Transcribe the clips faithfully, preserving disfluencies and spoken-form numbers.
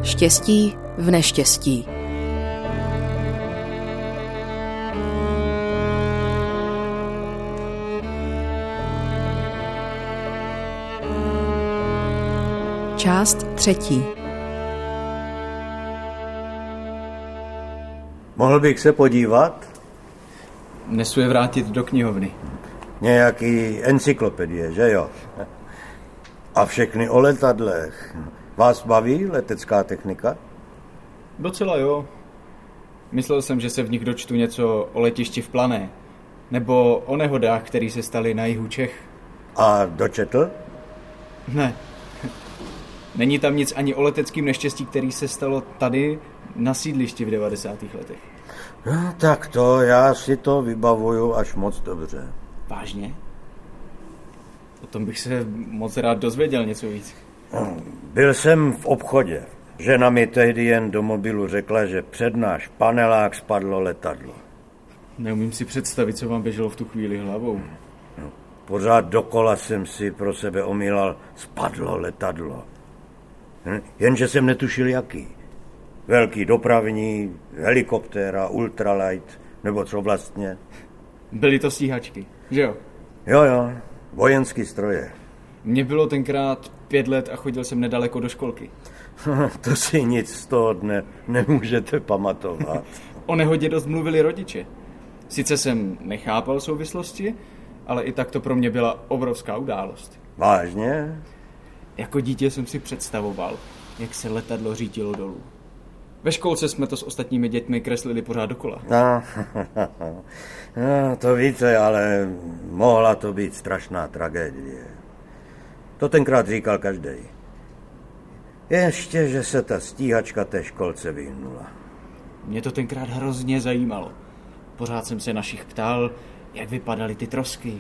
Štěstí v neštěstí. Část třetí. Mohl bych se podívat? Nesu je vrátit do knihovny. Nějaký encyklopedie, že jo? A všechny o letadlech. Vás baví letecká technika? Docela jo. Myslel jsem, že se v nich dočtu něco o letišti v Plané. Nebo o nehodách, které se staly na jihu Čech. A dočetl? Ne. Není tam nic ani o leteckém neštěstí, který se stalo tady na sídlišti v devadesátých letech. No, tak to, já si to vybavuju až moc dobře. Vážně? O tom bych se moc rád dozvěděl něco víc. Byl jsem v obchodě. Žena mi tehdy jen do mobilu řekla, že před náš panelák spadlo letadlo. Neumím si představit, co vám běželo v tu chvíli hlavou. No, pořád dokola jsem si pro sebe omílal, spadlo letadlo. Jenže jsem netušil jaký. Velký dopravní, helikoptéra, ultralight, nebo co vlastně. Byly to stíhačky, že jo? Jo, jo, vojenský stroje. Mně bylo tenkrát pět let a chodil jsem nedaleko do školky. To si nic z toho dne nemůžete pamatovat. O nehodě dost mluvili rodiče. Sice jsem nechápal souvislosti, ale i tak to pro mě byla obrovská událost. Vážně? Jako dítě jsem si představoval, jak se letadlo řítilo dolů. Ve školce jsme to s ostatními dětmi kreslili pořád dokola. No, no, to víte, ale mohla to být strašná tragédie. To tenkrát říkal každej. Ještě, že se ta stíhačka té školce vyhnula. Mě to tenkrát hrozně zajímalo. Pořád jsem se našich ptal, jak vypadaly ty trosky.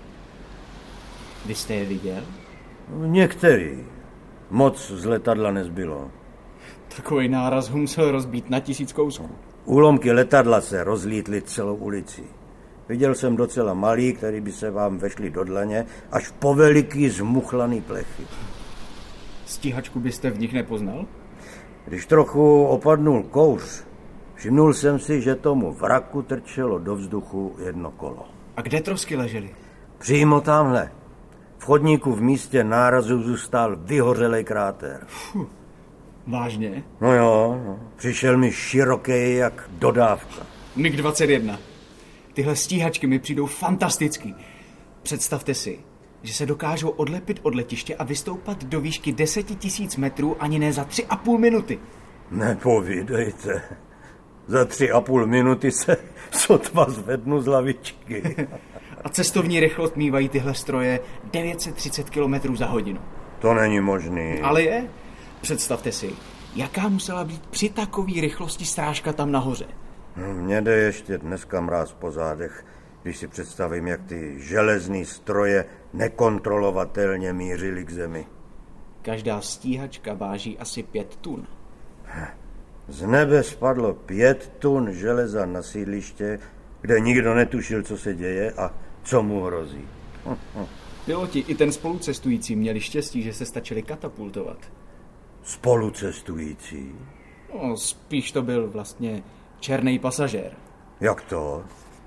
Vy jste je viděl? Některý. Moc z letadla nezbylo. Takový náraz ho musel rozbít na tisíc kousků. Úlomky letadla se rozlítly celou ulici. Viděl jsem docela malý, který by se vám vešli do dlaně, až po veliký zmuchlaný plechy. Stíhačku byste v nich nepoznal? Když trochu opadnul kouř, všimnul jsem si, že tomu vraku trčelo do vzduchu jedno kolo. A kde trosky ležely? Přímo tamhle. V chodníku v místě nárazu zůstal vyhořelej kráter. Fuh, vážně? No jo, no. Přišel mi široký jak dodávka. mig dvacet jedna. Tyhle stíhačky mi přijdou fantastický. Představte si, že se dokážou odlepit od letiště a vystoupat do výšky deset tisíc metrů ani ne za tři a půl minuty. Nepovídejte. Za tři a půl minuty se sotva zvednu z lavičky. A cestovní rychlost mívají tyhle stroje devět set třicet kilometrů za hodinu. To není možný. Ale je. Představte si, jaká musela být při takové rychlosti strážka tam nahoře. Mně jde ještě dneska mráz po zádech, když si představím, jak ty železný stroje nekontrolovatelně mířily k zemi. Každá stíhačka váží asi pět tun. Z nebe spadlo pět tun železa na sídliště, kde nikdo netušil, co se děje a co mu hrozí. Piloti i ten spolucestující měli štěstí, že se stačili katapultovat. Spolucestující? No, spíš to byl vlastně černý pasažér. Jak to?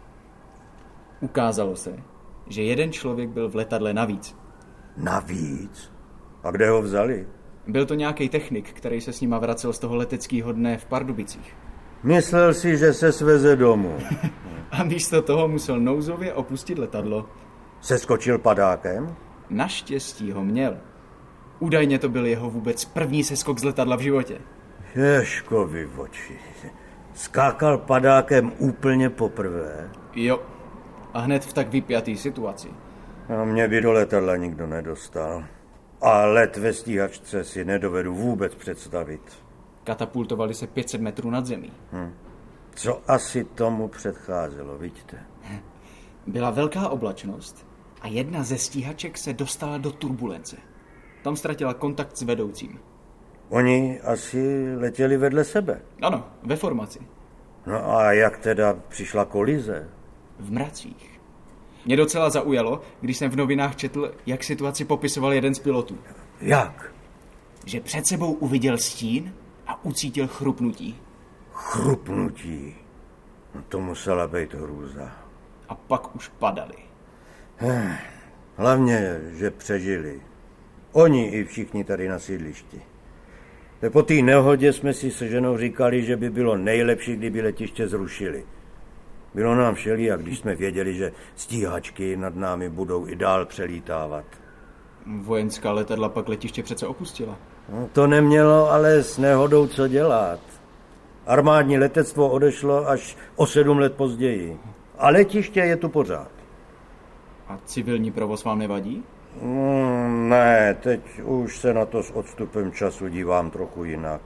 Ukázalo se, že jeden člověk byl v letadle navíc. Navíc? A kde ho vzali? Byl to nějaký technik, který se s nima vracel z toho leteckého dne v Pardubicích. Myslel si, že se sveze domů. A místo toho musel nouzově opustit letadlo. Seskočil padákem? Naštěstí ho měl. Údajně to byl jeho vůbec první seskok z letadla v životě. Ježkovi oči. Skákal padákem úplně poprvé? Jo. A hned v tak vypjatý situaci. A mě by do letadla nikdo nedostal. A let ve stíhačce si nedovedu vůbec představit. Katapultovali se pět set metrů nad zemí. Hm. Co asi tomu předcházelo, vidíte? Byla velká oblačnost a jedna ze stíhaček se dostala do turbulence. Tam ztratila kontakt s vedoucím. Oni asi letěli vedle sebe? Ano, ve formaci. No a jak teda přišla kolize? V mracích. Mě docela zaujalo, když jsem v novinách četl, jak situaci popisoval jeden z pilotů. Jak? Že před sebou uviděl stín a ucítil chrupnutí. Chrupnutí. No to musela být hrůza. A pak už padali. Hlavně, že přežili. Oni i všichni tady na sídlišti. Po té nehodě jsme si se ženou říkali, že by bylo nejlepší, kdyby letiště zrušili. Bylo nám všelijak, když jsme věděli, že stíhačky nad námi budou i dál přelítávat. Vojenská letadla pak letiště přece opustila. No, to nemělo ale s nehodou co dělat. Armádní letectvo odešlo až o sedm let později. A letiště je tu pořád. A civilní provoz vám nevadí? Mm, ne, teď už se na to s odstupem času dívám trochu jinak.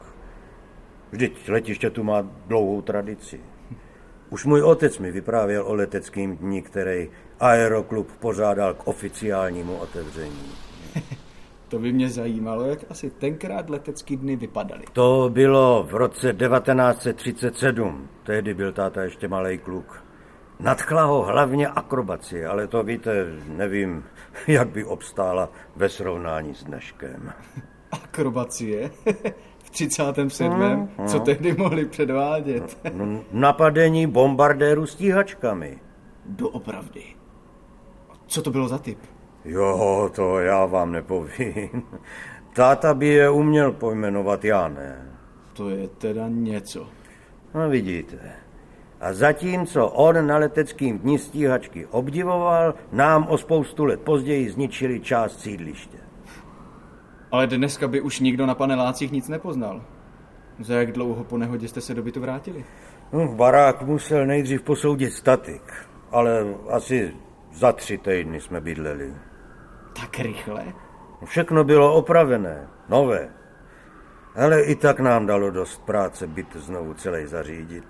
Vždyť letiště tu má dlouhou tradici. Už můj otec mi vyprávěl o leteckém dni, který Aeroklub pořádal k oficiálnímu otevření. To by mě zajímalo, jak asi tenkrát letecký dny vypadaly. To bylo v roce devatenáct set třicet sedm. Tehdy byl táta ještě malej kluk. Nadchla ho hlavně akrobacie, ale to víte, nevím, jak by obstála ve srovnání s dneškem. Akrobacie? V třicátém sedmém Hmm, hmm. Co tehdy mohli předvádět? No, napadení bombardéru stíhačkami. Doopravdy. Co to bylo za typ? Jo, to já vám nepovím. Táta by je uměl pojmenovat, já ne. To je teda něco. No vidíte. A zatímco on na leteckým dni stíhačky obdivoval, nám o spoustu let později zničili část sídliště. Ale dneska by už nikdo na panelácích nic nepoznal. Za jak dlouho po nehodě jste se do bytu vrátili? No, barák musel nejdřív posoudit statik, ale asi za tři týdny jsme bydleli. Tak rychle? Všechno bylo opravené, nové. Ale i tak nám dalo dost práce byt znovu celý zařídit.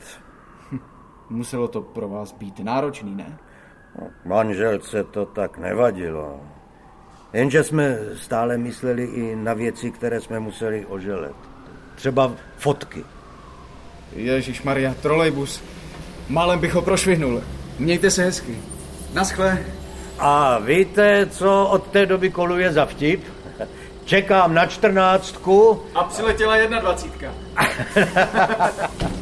Muselo to pro vás být náročný, ne? Manželce to tak nevadilo. Jenže jsme stále mysleli i na věci, které jsme museli oželet. Třeba fotky. Ježišmarja, trolejbus. Málem bych ho prošvihnul. Mějte se hezky. Naschle. A víte, co od té doby koluje za vtip? Čekám na čtrnáctku. A přiletěla jedna dvacítka.